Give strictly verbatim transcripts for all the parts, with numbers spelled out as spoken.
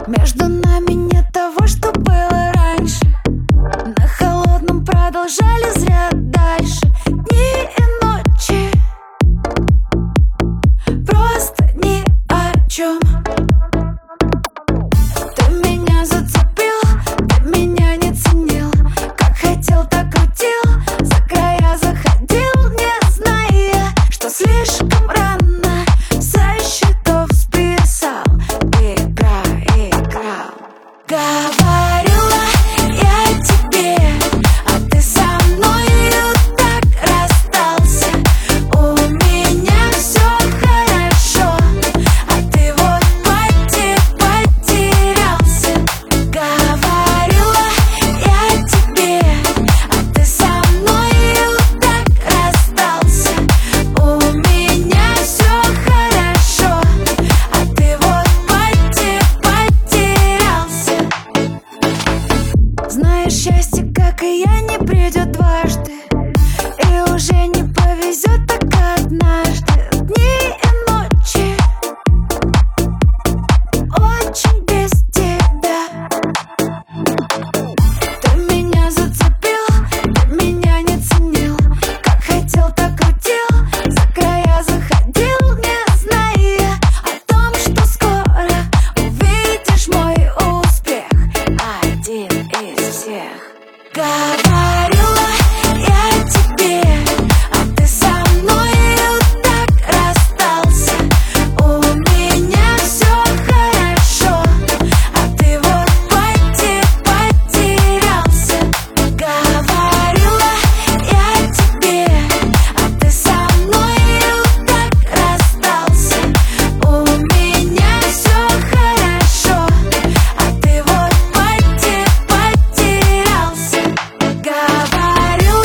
Между нами нет того, что было раньше. На холодном продолжали зря дальше. Дни и ночи, просто ни о чем. Ты меня зацепил, ты меня не ценил. Как хотел, так крутил, за края заходил, не зная, что слишком рано со счетов списал. Игра, играл. Говорила я тебе, а ты со мною так расстался. У меня все хорошо, а ты вот поте потерялся. Говорила я тебе, а ты со мною так расстался. У меня все хорошо, а ты вот поте потерялся. Знаешь, счастье, как и я, не придет дважды, и уже не повезет так однажды. Дни и ночи очень без тебя. Ты меня зацепил, ты меня не ценил. Как хотел, так крутил, за края заходил, не зная о том, что скоро увидишь мой успех. Один из всех. Говорила я тебе, а ты со мною так расстался. У меня все хорошо, а ты вот поте потерялся. Говорила я тебе, а ты со мною так расстался. У меня все хорошо, а ты вот поте потерялся. Говорила.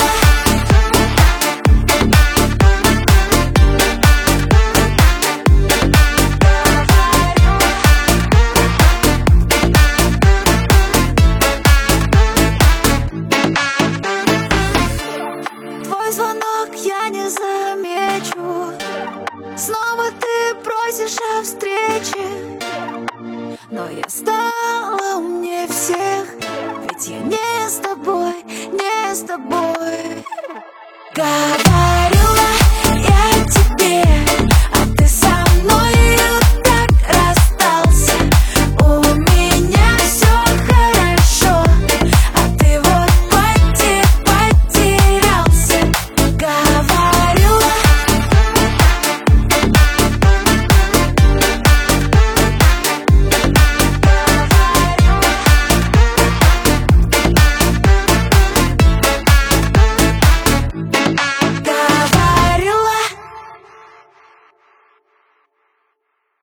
Твой звонок я не замечу. Снова ты просишь о встрече, но я стала умнее всех, ведь я не с тобой, не с тобой. Говорила